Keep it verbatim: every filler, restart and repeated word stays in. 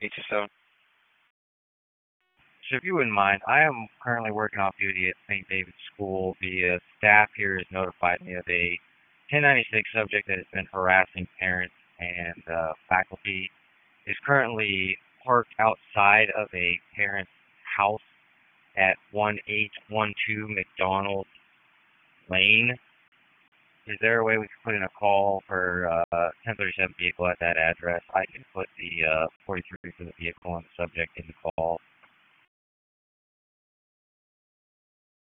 Stone. So if you wouldn't mind, I am currently working off duty at Saint David's School. The uh, staff here has notified me of a ten ninety-six subject that has been harassing parents and uh, faculty. Is currently parked outside of a parent's house at one eight one two McDonald Lane. Is there a way we could put in a call for uh, ten thirty-seven vehicle at that address? I can put the uh, forty-three for the vehicle and the subject in the call.